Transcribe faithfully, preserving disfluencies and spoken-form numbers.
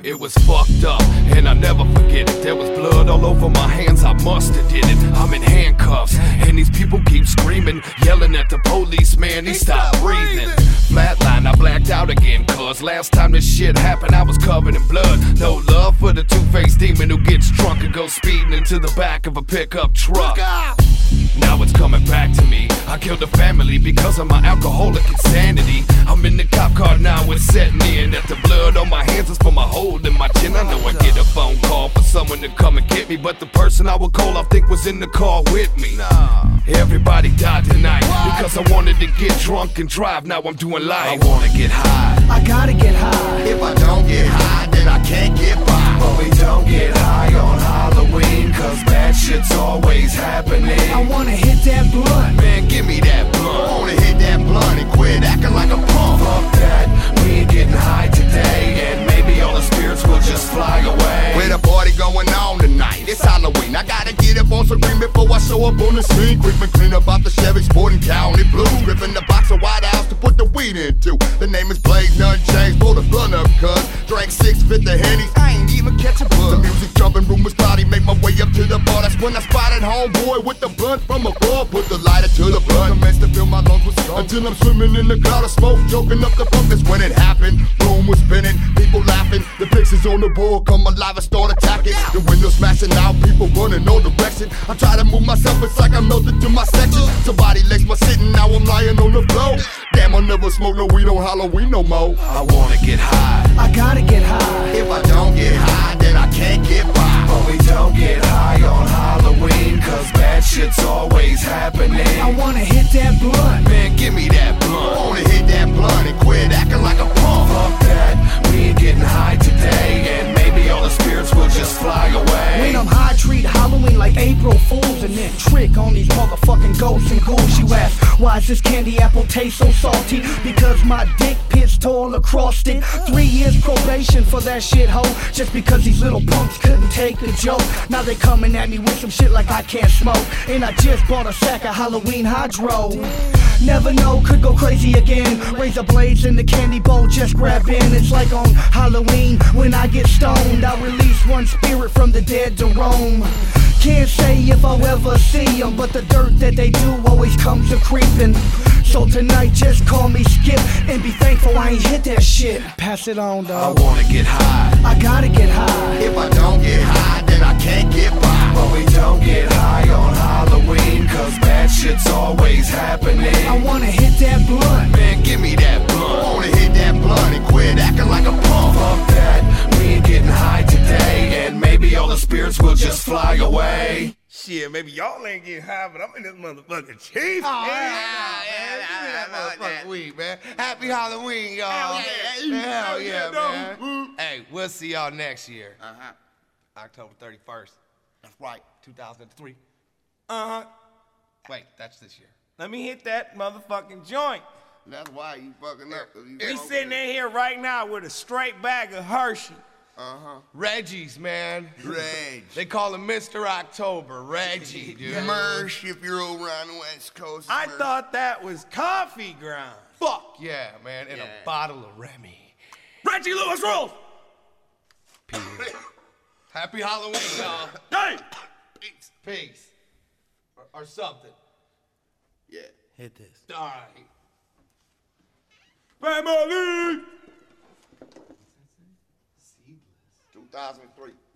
It was fucked up, and I'll never forget it. There was blood all over my hands, I must have did it. I'm in handcuffs, and these people keep screaming, yelling at the police, man, he stopped breathing. Flatline, I blacked out again, cause last time this shit happened, I was covered in blood. No love for the two-faced demon who gets drunk and goes speeding into the back of a pickup truck. Now it's coming back to me. I killed a family because of my alcoholic insanity. I'm in the cop car now, it's setting in. That the blood on my hands is from a hole in my chin. I know I get a phone call for someone to come and get me, but the person I would call I think was in the car with me. Everybody died tonight because I wanted to get drunk and drive. Now I'm doing life. I wanna get high. I gotta get high. If I don't get high, then I can't get by. But we don't get high on Halloween, cause bad shit's always happening. I wanna hit that blunt. Man, give me that I blunt. wanna hit that blunt and quit acting like a punk. Fuck that, we ain't getting high today, and maybe all the spirits will just fly away. Where the party going on tonight? It's Halloween. I gotta get up on some green before I show up on the scene. Quick and clean about the Chevy Sporting County Blues. Ripping the box of White House to put the weed into. The name is Blaze, none changed. Pull the blunt up, cuz. Drank six, fit the Hennies. I ain't even catch a buzz. The music jumping, rumors cloudy. Make my way up to the bar. That's when I spotted homeboy with the blunt from above. Put the lighter to the blunt. Commenced to fill my lungs with smoke until I'm swimming in the cloud of smoke, choking up the funk. That's when it happened. Room was spinning, people laughing. The pictures on the board come alive and start attacking. The windows smashing out, people running all direction. I try to move myself, it's like I'm melted to my section. Somebody laced my sitting, now I'm lying on the floor. Damn, I'll never smoke no weed on Halloween no more. I wanna get high. I gotta get high. If I don't get high, then I can't get by. But we don't get high on Halloween, cause bad shit's always happening. I wanna hit that blunt. Man, give me that I blunt. wanna hit that blunt and quit acting like a punk. Fuck that, we ain't getting high today, and maybe all the spirits will just fly away. When I'm high, treat Halloween like April Fools, and then trick on these motherfucking ghosts and ghouls. You ask, why does this candy apple taste so salty? Because my dick pissed all across it. Three years probation for that shithole, just because these little punks couldn't take the joke. Now they coming at me with some shit like I can't smoke, and I just bought a sack of Halloween Hydro. Never know, could go crazy again. Razor blades in the candy bowl, just grab in. It's like on Halloween, when I get stoned, I release one spirit from the dead to roam. Can't say if I'll ever see them, but the dirt that they do always comes a creeping. So tonight just call me Skip, and be thankful I ain't hit that shit. Pass it on, I dog. wanna get high. I gotta get high. If I don't get high, then I can't get by. But we don't get high on Halloween, cause bad shit's always happening. I wanna hit that blunt. Man, give me that I blunt. wanna hit that blunt and quit acting like a punk. Fuck that, we ain't getting high today, and maybe all the spirits will just fly away. Shit, maybe y'all ain't getting high, but I'm in this motherfucking chief. Oh, man. yeah, yeah, yeah, that motherfucking weed, man. Happy Halloween, y'all. Hell yeah. Hell Hell yeah, yeah, man. dog. Hey, we'll see y'all next year. Uh-huh. October thirty-first, That's right. two thousand three. Uh-huh. Wait, that's this year. Let me hit that motherfucking joint. That's why you fucking up. 'cause you We smoking sitting it. in here right now with a straight bag of Hershey. Uh-huh. Reggie's, man. Reg. They call him Mister October. Reggie, dude. Mersh if you're over on the West Coast. I Mersh. thought that was coffee ground. Fuck yeah, man. And Yeah. a bottle of Remy. Reggie Lewis rules. Happy Halloween, y'all. Hey! Peace. Peace. Or, or something. Yeah. Hit this. All right. Family! two thousand three.